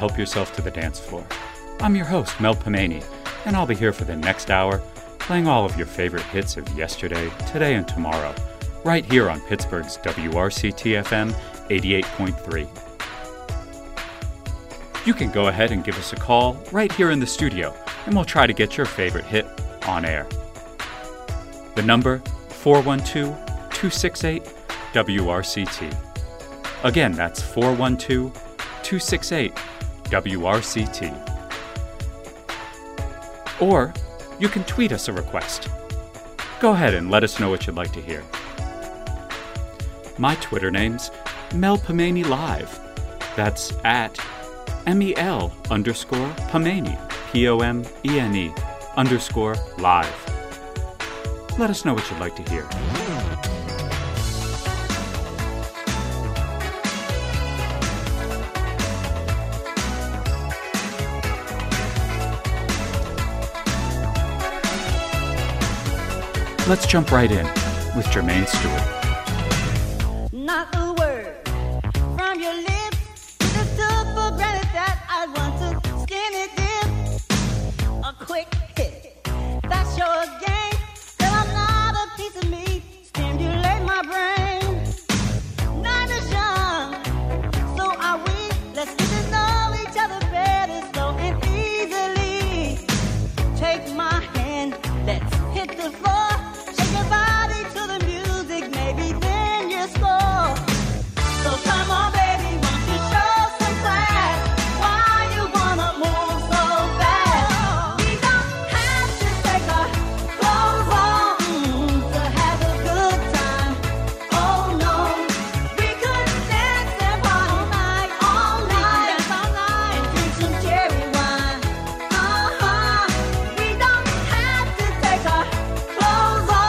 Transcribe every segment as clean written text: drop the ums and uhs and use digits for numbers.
help yourself to the dance floor. I'm your host, Mel Pomeany, and I'll be here for the next hour, playing all of your favorite hits of yesterday, today, and tomorrow, right here on Pittsburgh's WRCT-FM 88.3. You can go ahead and give us a call right here in the studio, and we'll try to get your favorite hit on air. The number, 412-268-WRCT. Again, that's 412-268-WRCT. Or you can tweet us a request. Go ahead and let us know what you'd like to hear. My Twitter name's Mel Pomeany Live. That's at MEL_Pomeany, POMENE_live. Let us know what you'd like to hear. Let's jump right in with Jermaine Stewart. Not a word from your lips. Just took for granted that I want to skinny dip. A quick hit, that's your game. Still I'm not a piece of meat. Stimulate my brain. Night is young, so are we. Let's get to know each other better, slow and easily. Take my hand, let's hit the floor. Your body to the music, maybe then you score. So come on, baby, won't you show some class? Why you wanna move so fast? We don't have to take our clothes off to have a good time. Oh no, we could dance and party all night, and drink some cherry wine. We don't have to take our clothes off.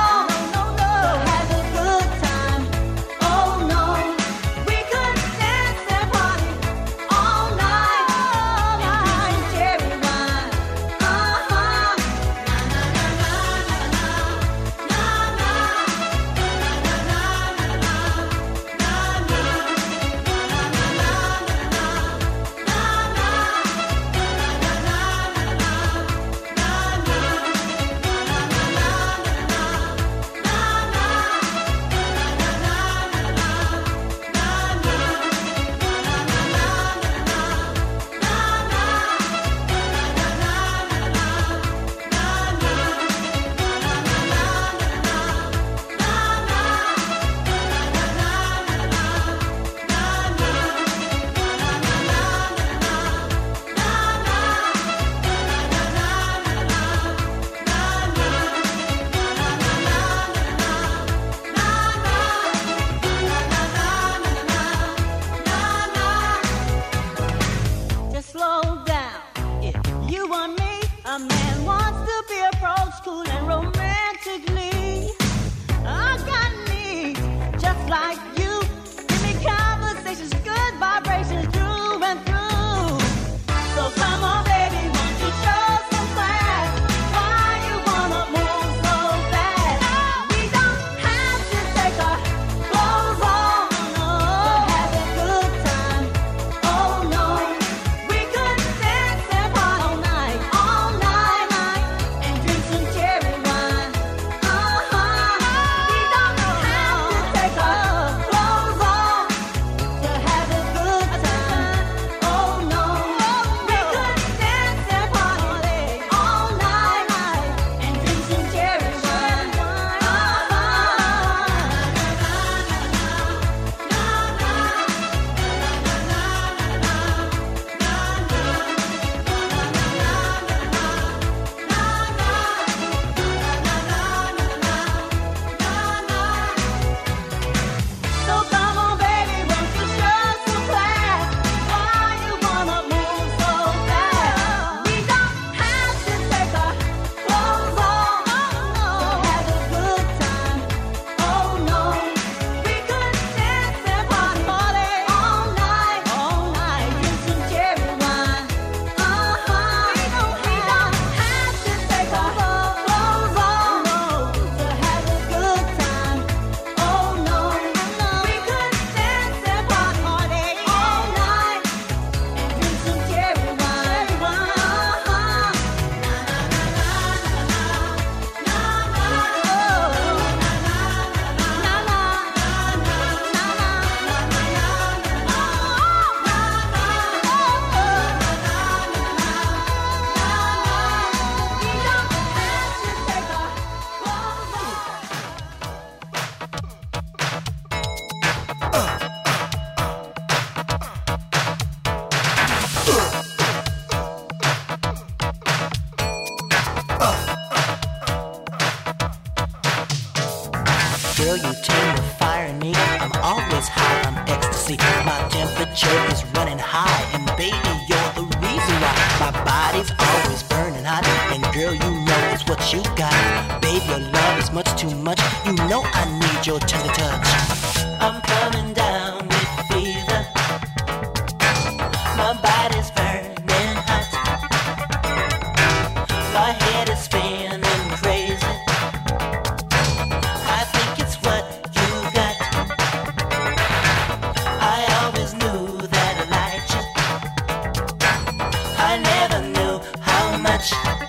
girl, you tend to fire me. I'm always high on ecstasy. My temperature is running high, and baby, you're the reason why my body's always burning hot. And girl, you know it's what you got. Babe, your love is much too much. You know I need your tender touch. I'm coming down with fever. My body's burning hot. My head is spinning crazy. I think it's what you got. I always knew that I liked you. I never knew how much.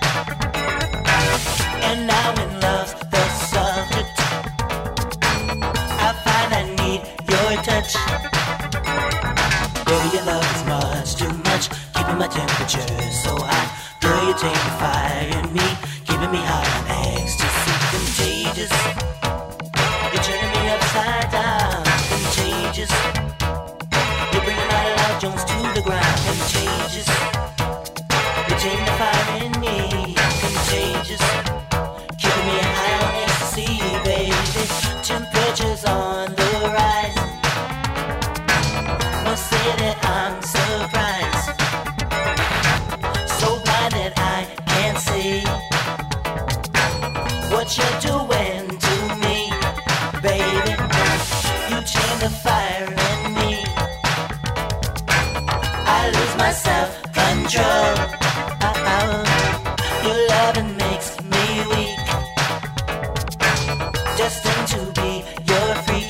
And now when love's the subject, I find I need your touch. Baby, your love is much too much, keeping my temperature so hot. Girl, you take the fire in me, keeping me high on ecstasy. Contagious, you're turning me upside down. Contagious, you're bringing my Love Jones to the ground. Contagious, you take the fire in me. Contagious, keeping me high on ecstasy, baby. Temperature's on the rise. Must say that I'm surprised. So blind that I can't see what you're doing to me, baby. You chain the fire in me. I lose my self-control. Your loving makes me weak, destined to be your freak.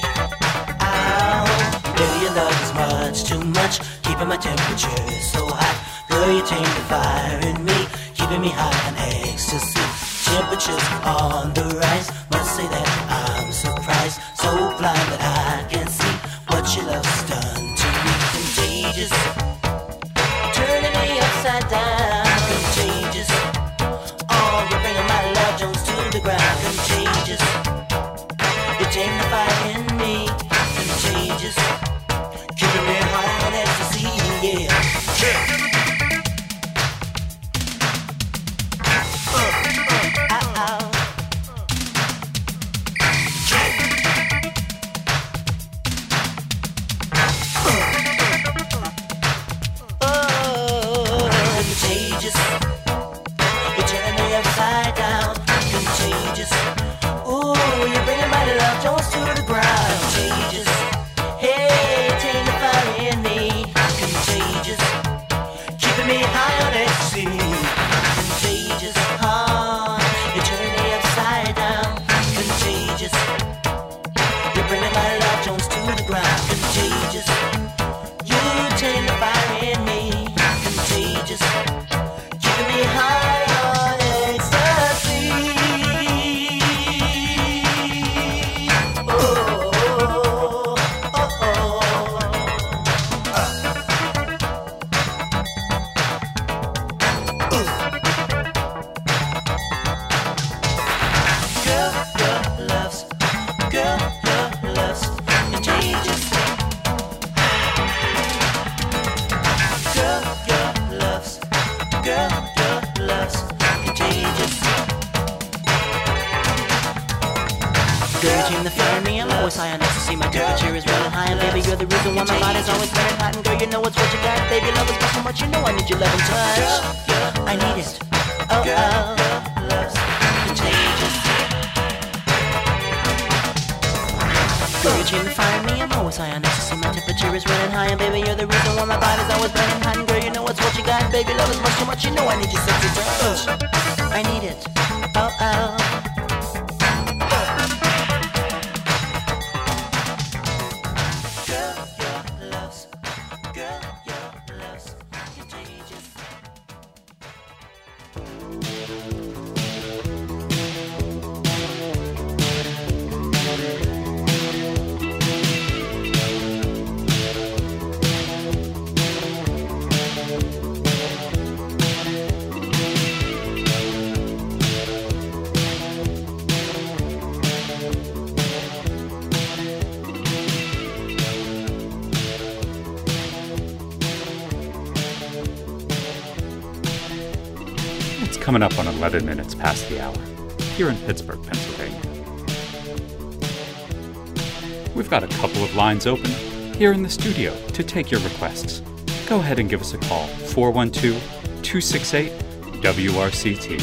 Baby, your love is much too much, keeping my temperature so hot. Girl, you tame the fire in me, keeping me high on ecstasy. Temperature's on the rise. Must say that I'm surprised, so blind that I can't see what your love's done to me. Contagious, turning me upside down. Contagious, oh, you're bringing my Love Jones to the ground. Contagious, you tame the fire in me. Contagious, keeping me high on ecstasy, yeah. Contagious, you're turning me upside down. Contagious, ooh, you're bringing my Love Jones to the ground. Contagious, hey, take the fire in me. Contagious, keeping me high on ecstasy. Contagious, you're turning me upside down. Contagious, you're bringing my Love Jones to the ground. Contagious, you take the fire in me. Contagious, keeping me high on ecstasy. Oh, oh, oh, Girl, your love's contagious. Girl, your love's contagious. Girl, you tame the fire in me. I'm always high on ecstasy. My temperature is running high, and baby, you're the reason why my body's always burning hot. And girl, you know it's what you got. Baby, love is so much. You know I need your love and touch. I need it. Oh, oh. Contagious. Girl, you tame the fire in me. I'm always high on ecstasy. My temperature is running high, and baby, you're the reason why my body's always burning hot. And girl, you know it's what you got. Baby, love is so much. You know I need your sexy touch. I need it. Oh, oh. Girl, your love's contagious. Coming up on 11 minutes past the hour, here in Pittsburgh, Pennsylvania. We've got a couple of lines open here in the studio to take your requests. Go ahead and give us a call, 412-268-WRCT.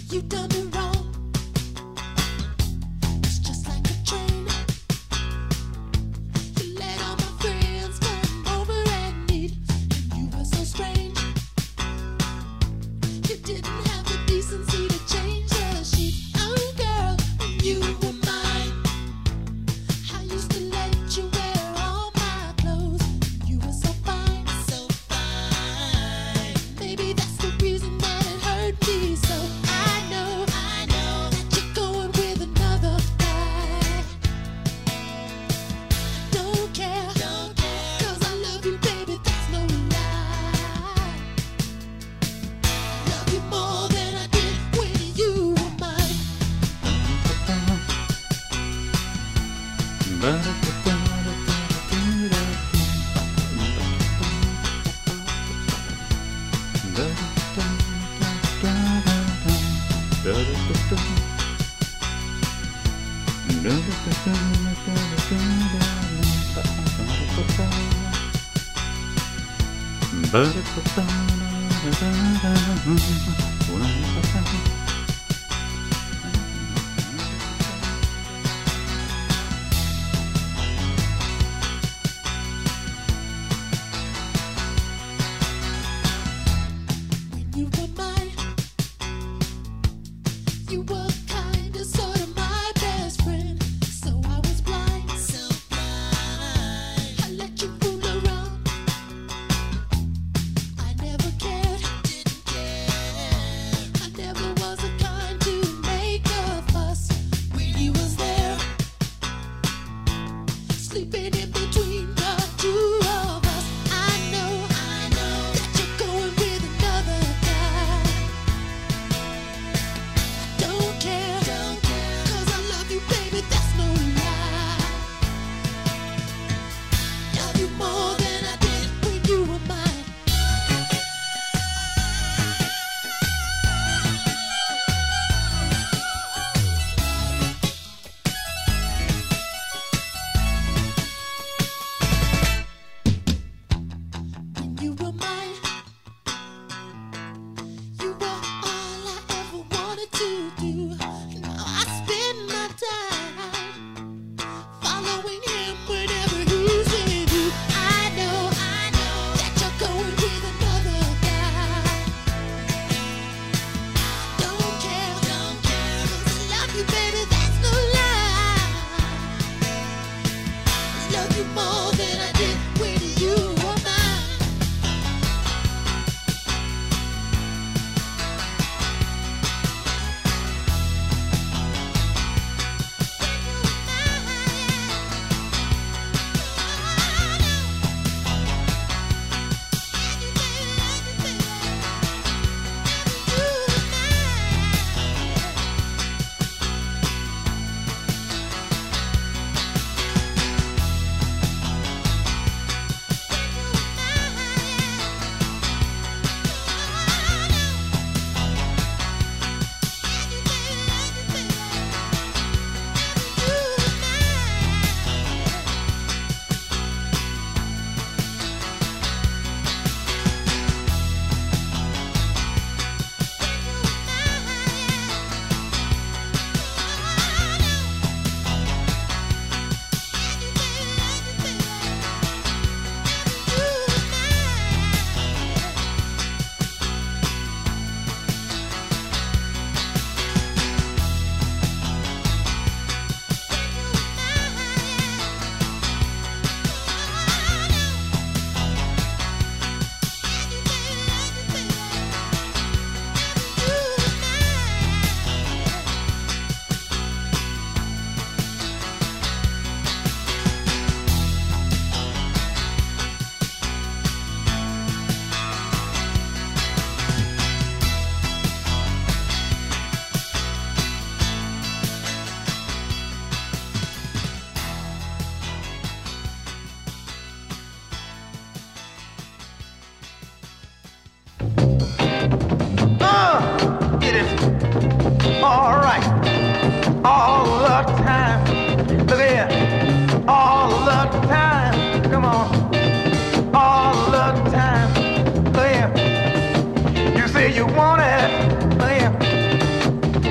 You want it, yeah.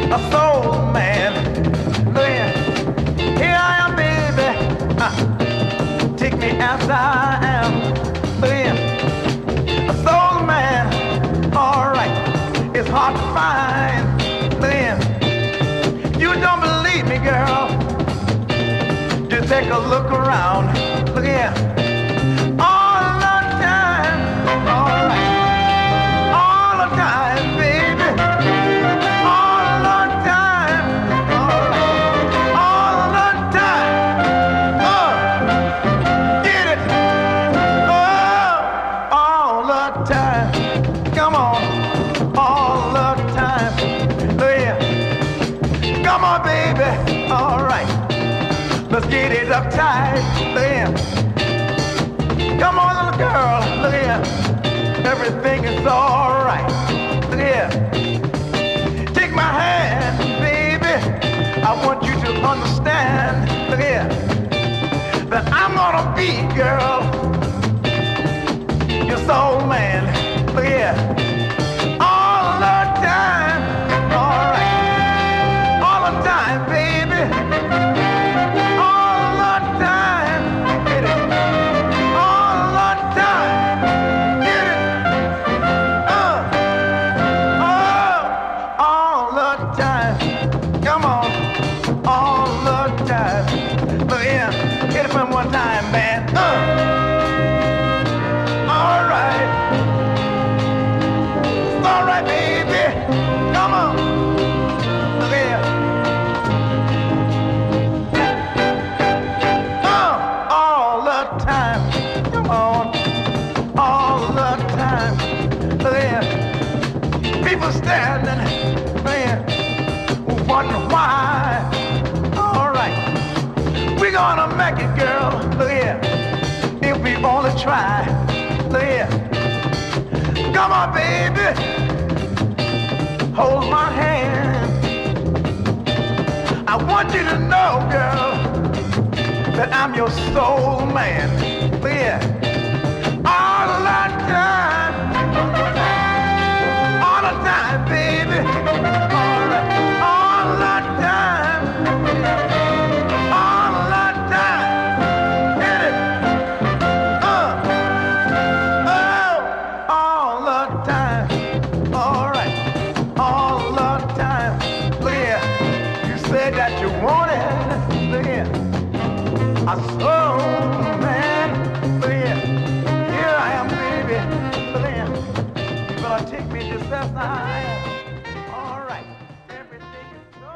a soul man. Then here I am, baby. Take me as I am. Then a soul man, all right, it's hard to find. Then you don't believe me, girl. Just take a look around. Look here. All the time, all right. All the time, baby. All the time, all right. All the time. Get it. All the time. Come on. All the time. Look here. Come on, baby. All right. Let's get it uptight. Look here. Come on, little girl. Look here. Everything is all right. Look here. Take my hand, baby. I want you to understand. Look here. That I'm gonna be, girl, your soul man. Look here. All the time. All right. All the time, baby. All the time. Get it. All the time. Get it. All the time. Come on. All the time. Look here. Hit it from one time, man. All right. It's all right, baby. Come on. Look here. All the time. Come on. All the time. Look here. People standing there, wondering why. All right. We're gonna make it, girl. Look here. If we only try. Look here. Come on, baby. Hold my hand. I want you to know, girl, that I'm your soul man. Look here. All the time. All the time, baby. All right. All the time. All the time. Get it. All the time. All right. All the time. Look here. You said that you wanted. Look here. A soul man. Look here. Here I am, baby. Look here. You're gonna take me just as I am. All right. Everything is so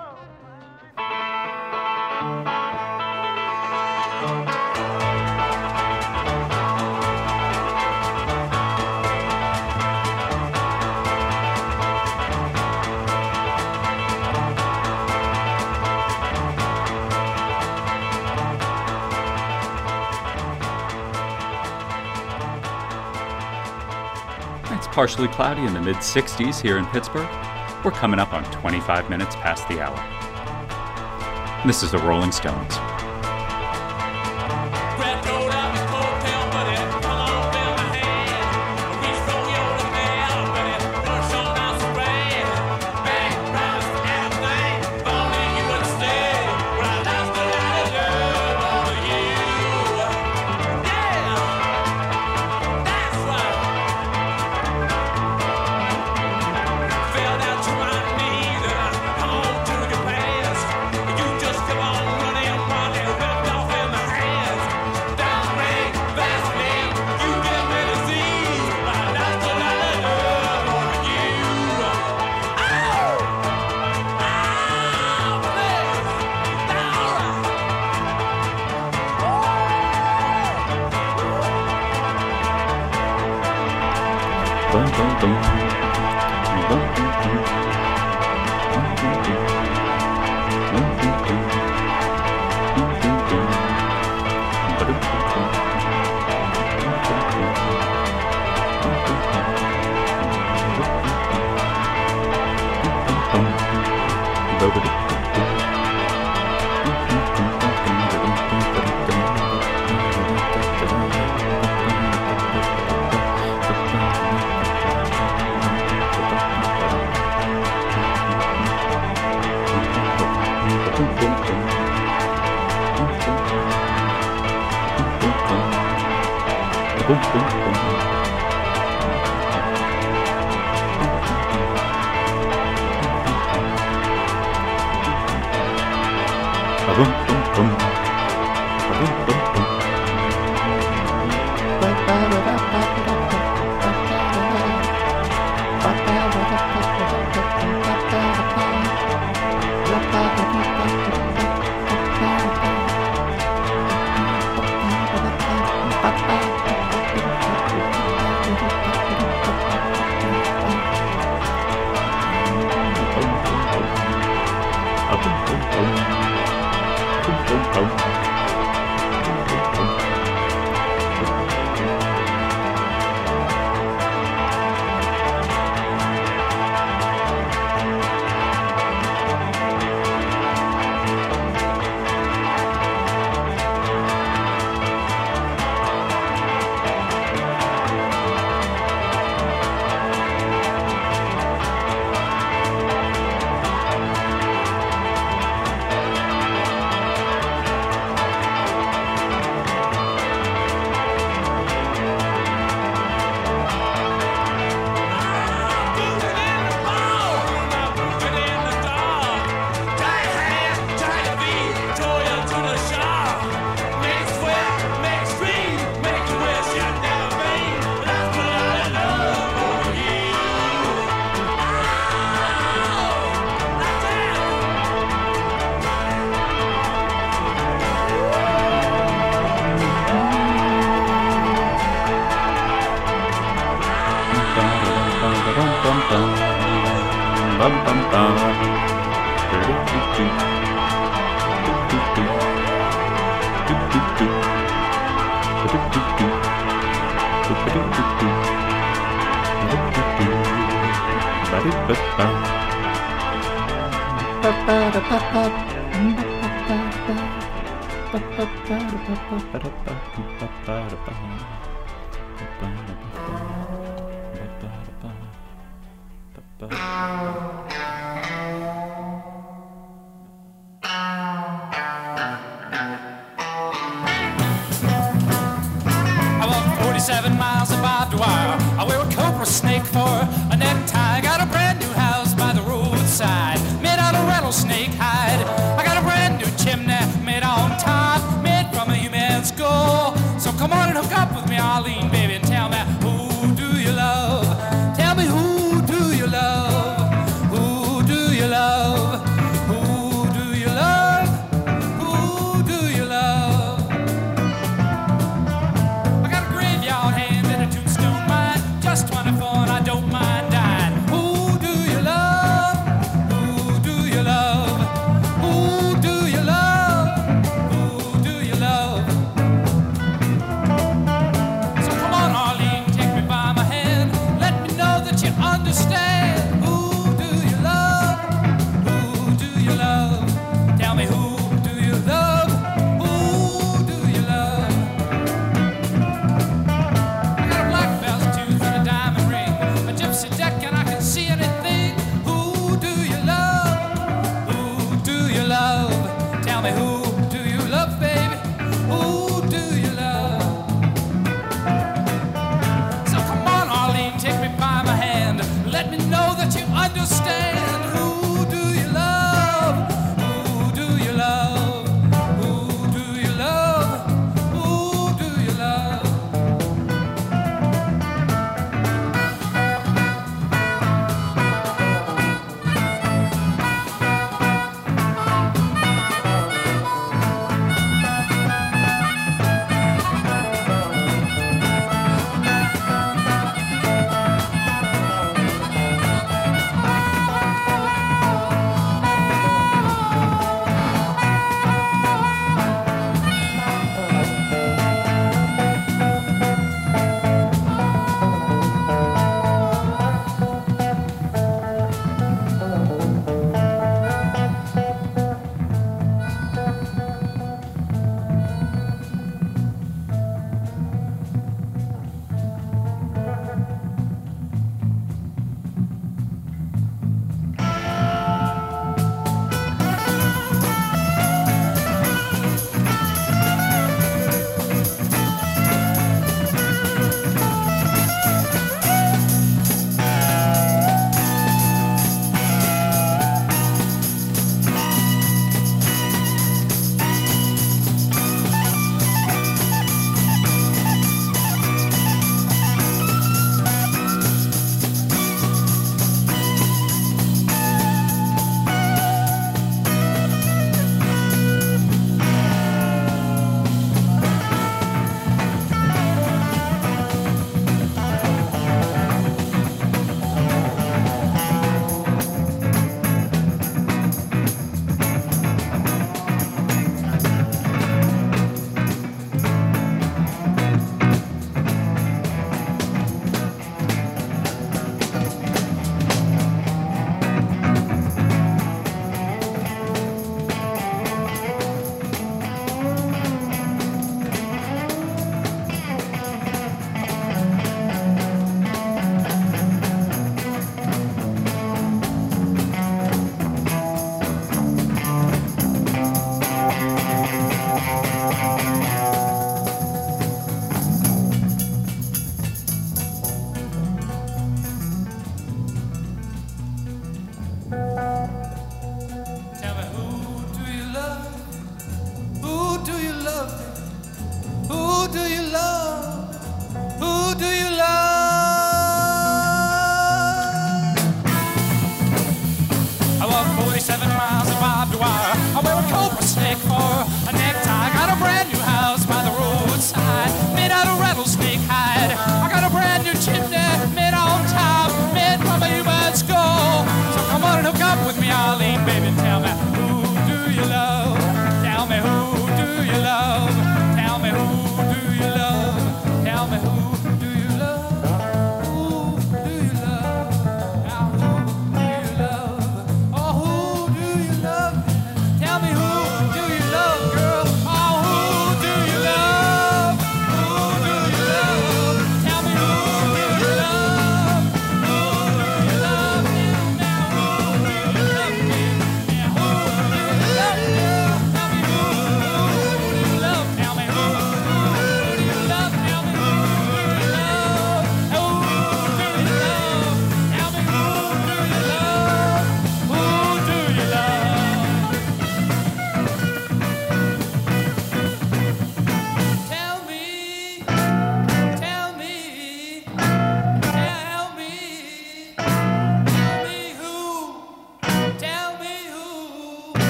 It's partially cloudy in the mid-60s here in Pittsburgh. We're coming up on 25 minutes past the hour. This is the Rolling Stones.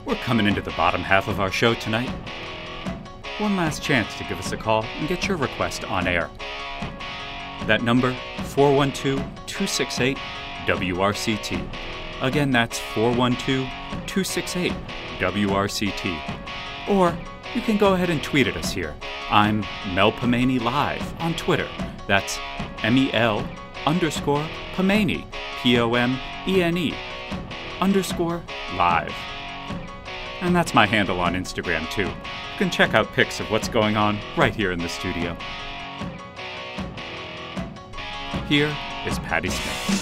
We're coming into the bottom half of our show tonight. One last chance to give us a call and get your request on air. That number, 412-268-WRCT. Again, that's 412-268-WRCT. Or you can go ahead and tweet at us here. I'm Mel Pamani Live on Twitter. That's MEL_Pamani, POMENE_live. And that's my handle on Instagram too. You can check out pics of what's going on right here in the studio. Here is Patti Smith.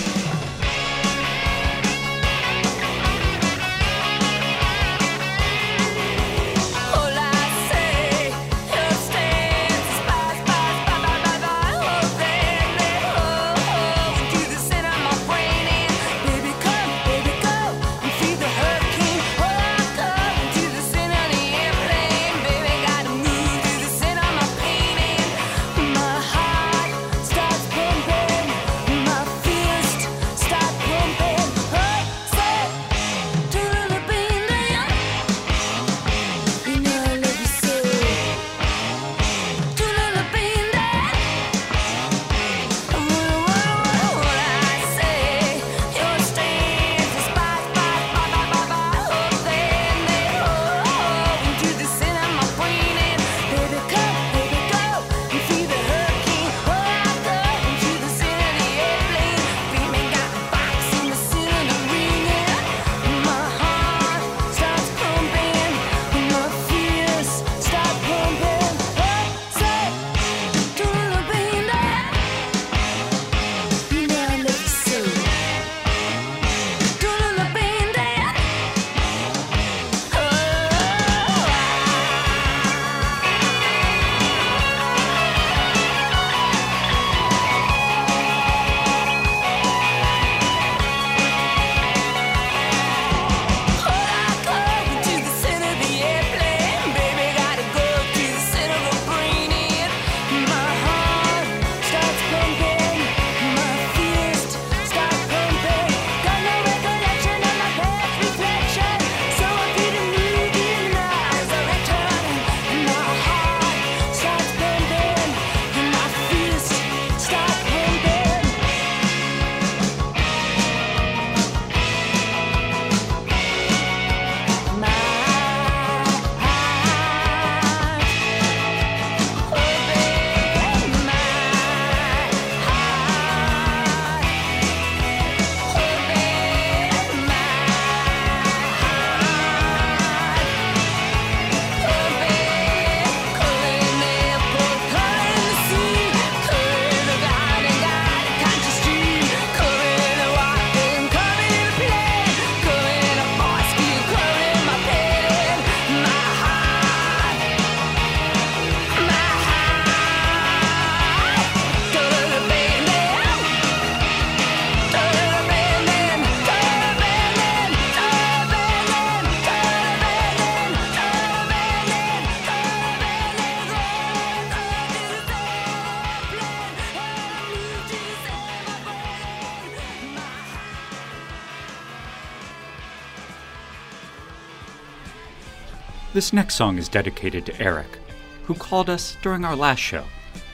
This next song is dedicated to Eric, who called us during our last show.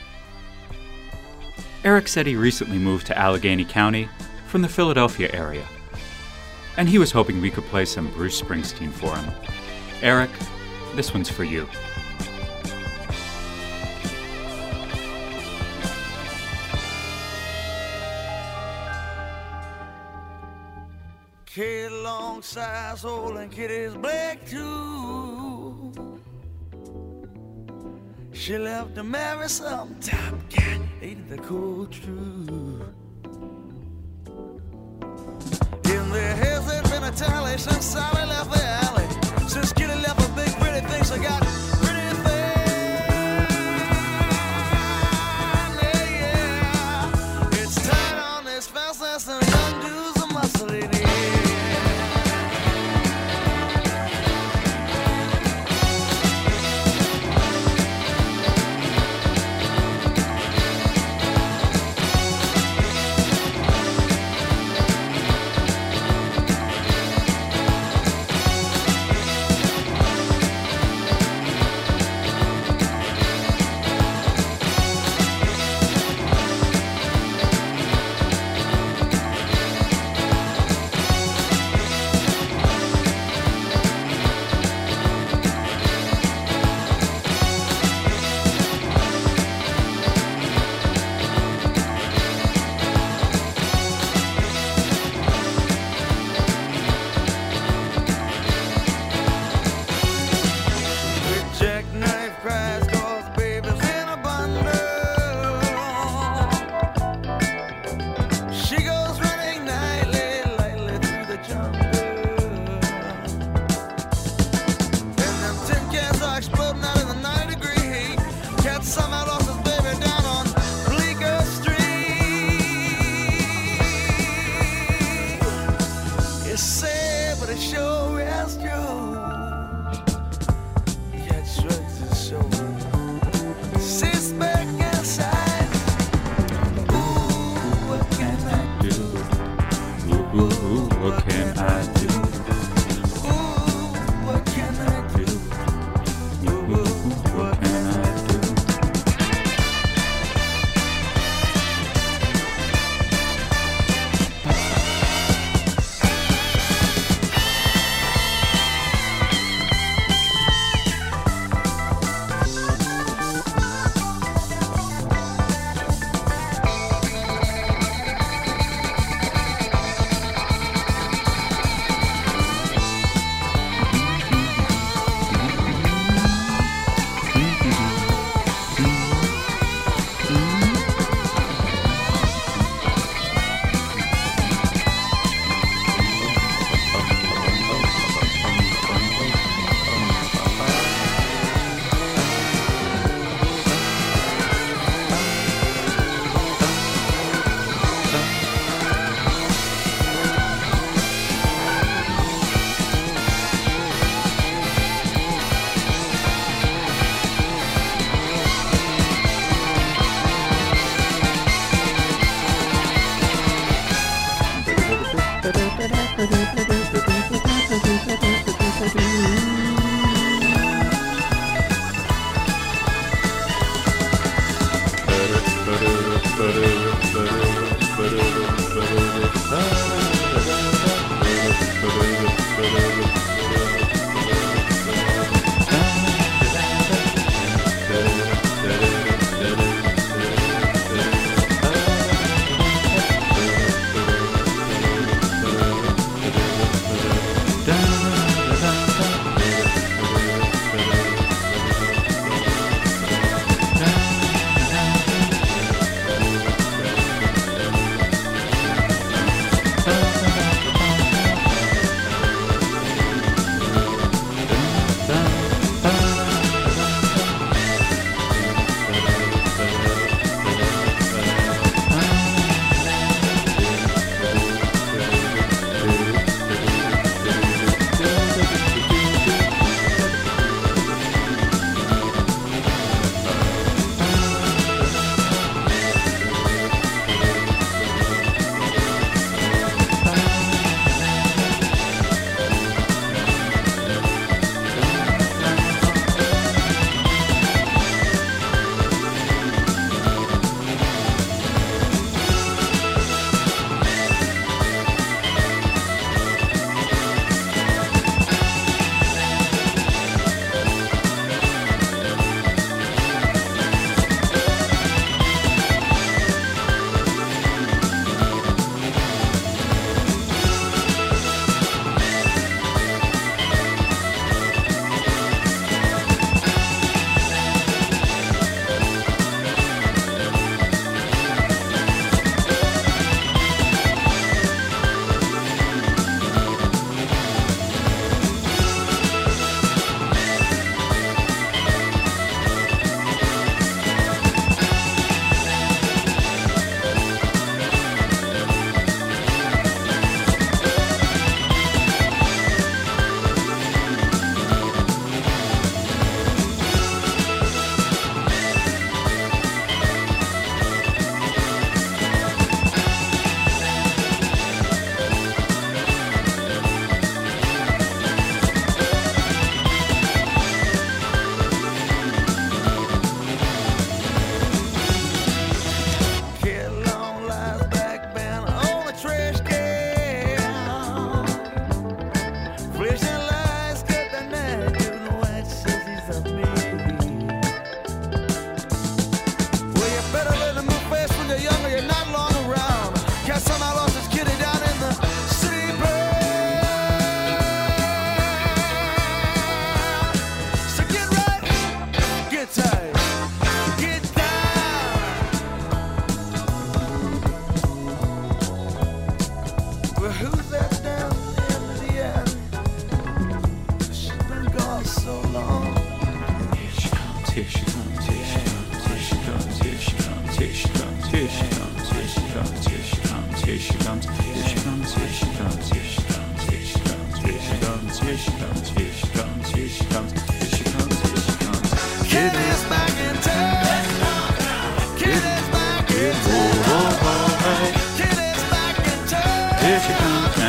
Eric said he recently moved to Allegheny County from the Philadelphia area, and he was hoping we could play some Bruce Springsteen for him. Eric, this one's for you. Kid long size hole and Kitty's black too. She left to marry some top cat, ain't the cool truth. In their heads there's been a tally since Sally left the alley. Since Kitty left her big pretty things, I got pretty things. Yeah. It's tight on this fence, there's some young dudes and muscle in it. Ooh, what can I do? What can I do? Ooh, what can I do? Here she comes.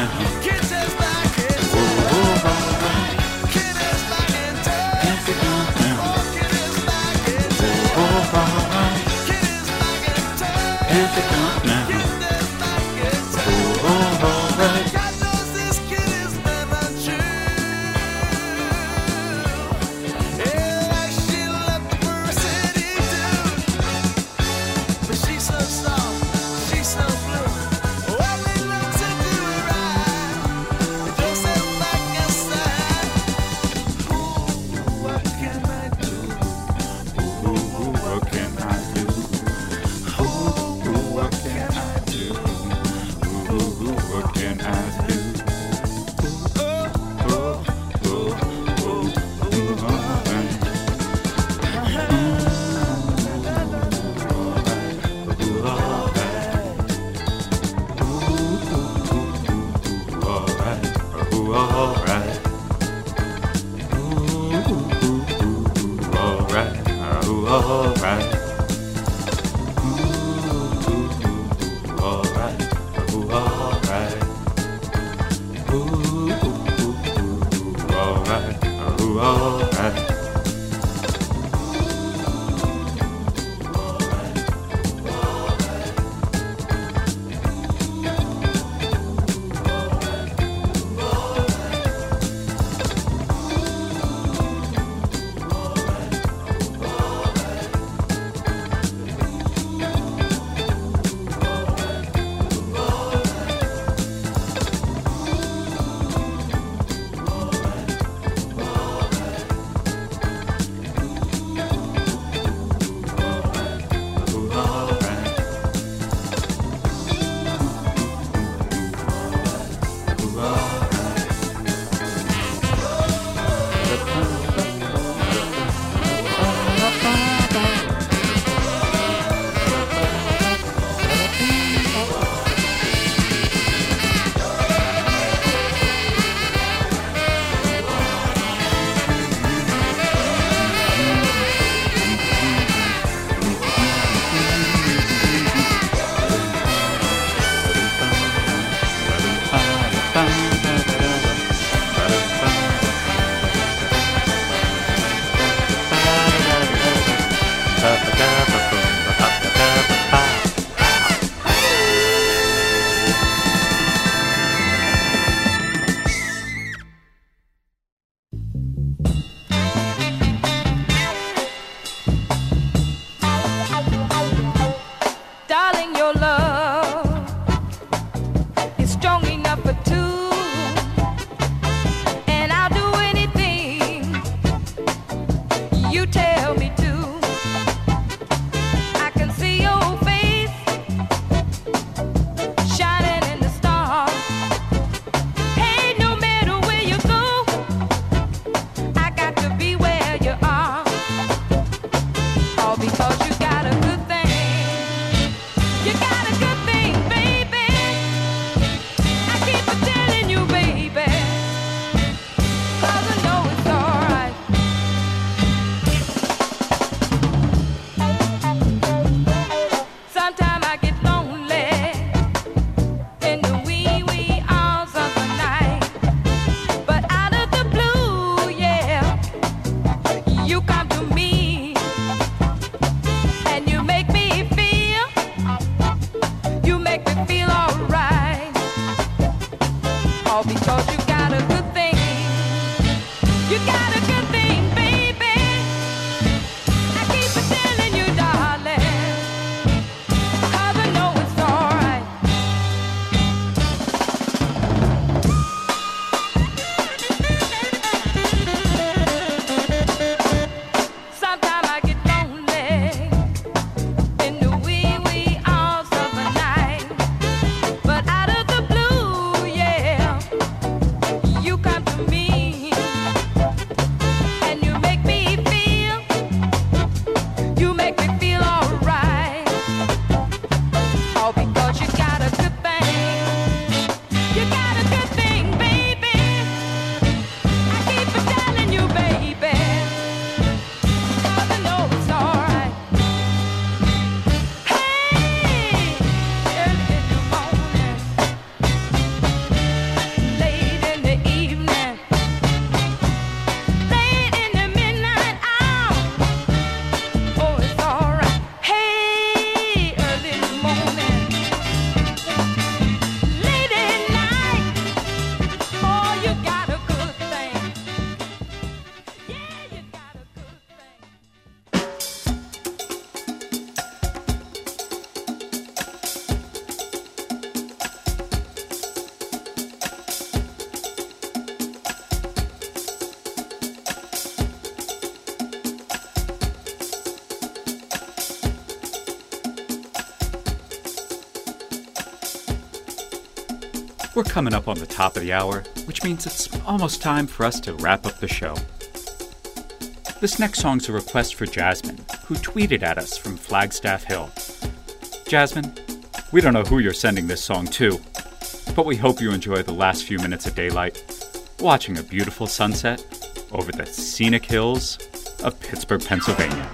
We're coming up on the top of the hour, which means it's almost time for us to wrap up the show. This next song's a request for Jasmine, who tweeted at us from Flagstaff Hill. Jasmine, we don't know who you're sending this song to, but we hope you enjoy the last few minutes of daylight, watching a beautiful sunset over the scenic hills of Pittsburgh, Pennsylvania.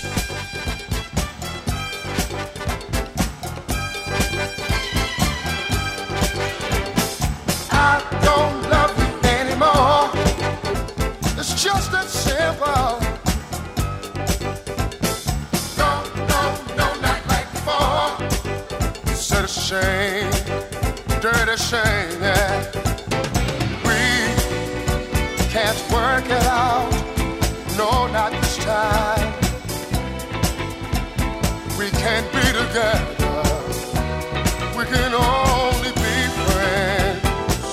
Just that simple. No, not like before. Said a shame, dirty shame, yeah. We can't work it out, no, not this time. We can't be together, we can only be friends.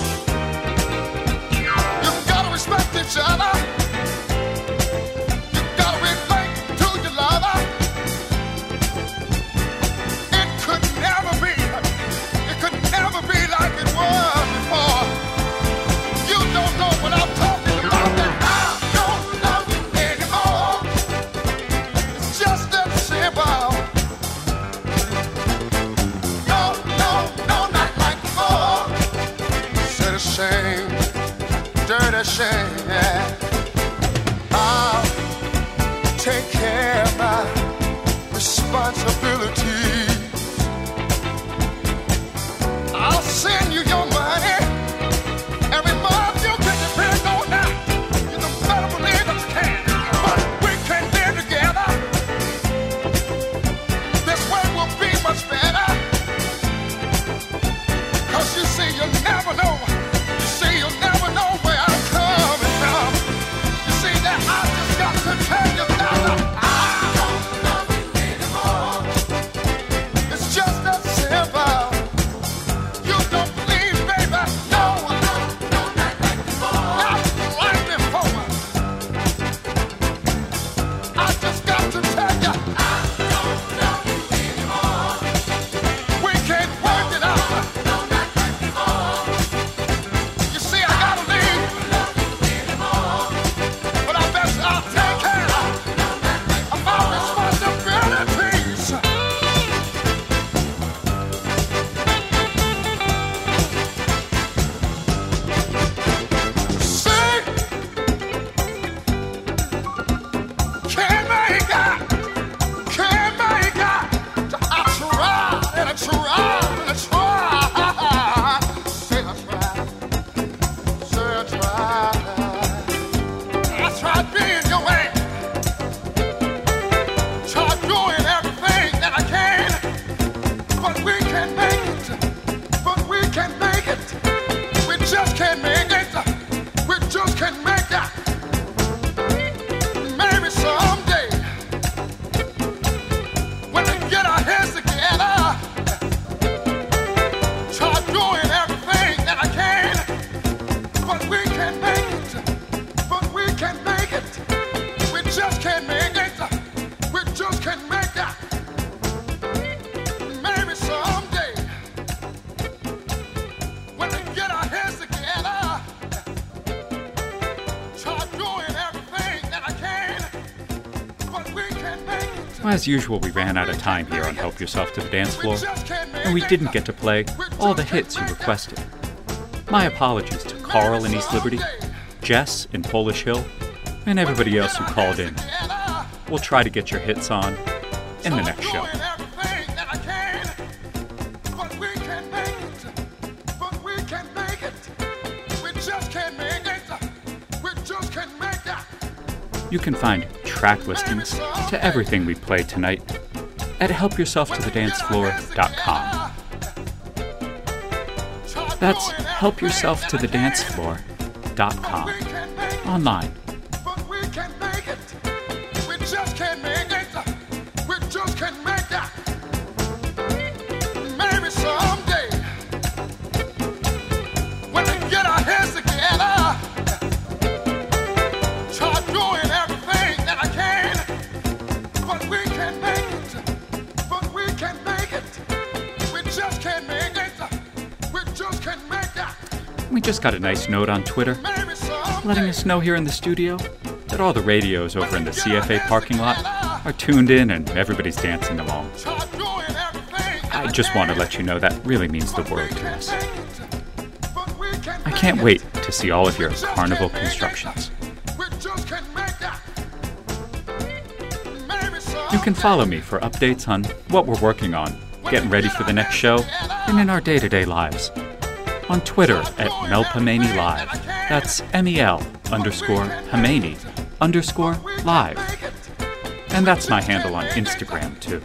You've got to respect each other. Shame, yeah. I'll take care of my responsibilities. I'll send you your money every month. You can depend on that. You don't better believe that you can. But we can live together. This way will be much better. 'Cause you see, you never know. You see, you'll never know where I just got to tell you that I don't love you anymore. It's just that simple. You don't believe, baby? No, not like before. Not like before. I just got to tell you I don't love you anymore. We can't work it out. No, not like before. You see, I gotta leave. Love you anymore. But I'll take care of my responsibilities. See, can't make it. I try and I try and I try. Say I try. I tried being your way. Tried doing everything that I can. But we can't make it. We just can't make it. We just can't make it. Maybe someday, when we get our heads together, try doing everything that I can. But we can't make it. We just can't make it. We just can't make it. Maybe someday, when we get our heads together, try doing everything that I can. But we can't make it. As usual, we ran out of time here on Help Yourself to the Dance Floor, and we didn't get to play all the hits you requested. My apologies to Carl in East Liberty, Jess in Polish Hill, and everybody else who called in. We'll try to get your hits on in the next show. You can find track listings to everything we played tonight at helpyourselftothedancefloor.com. That's helpyourselftothedancefloor.com. Online. Just can't make it. We just can't make it. We just got a nice note on Twitter, letting us know here in the studio that all the radios over in the CFA parking lot are tuned in and everybody's dancing along. I just want to let you know that really means the world to us. I can't wait to see all of your carnival constructions. You can follow me for updates on what we're working on, getting ready for the next show, and in our day-to-day lives. On Twitter at Melpomene Live. That's MEL_Hamani_live. And that's my handle on Instagram, too.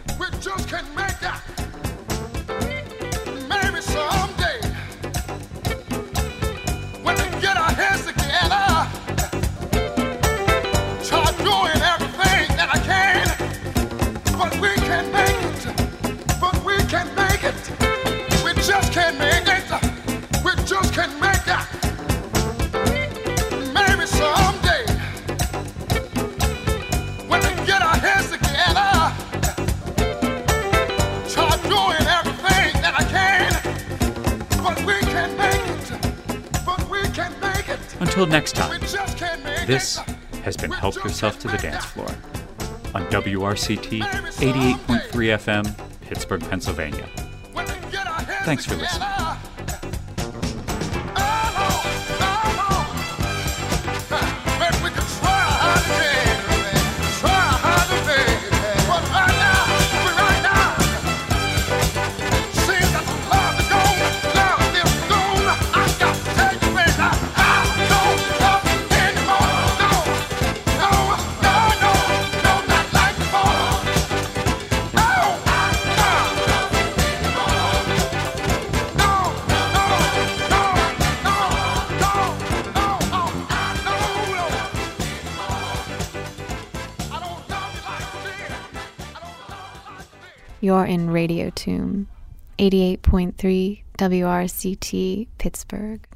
Until next time, this has been Help Yourself to the Dance Floor on WRCT 88.3 FM, Pittsburgh, Pennsylvania. Thanks for listening. You're in Radio Tomb, 88.3 WRCT, Pittsburgh.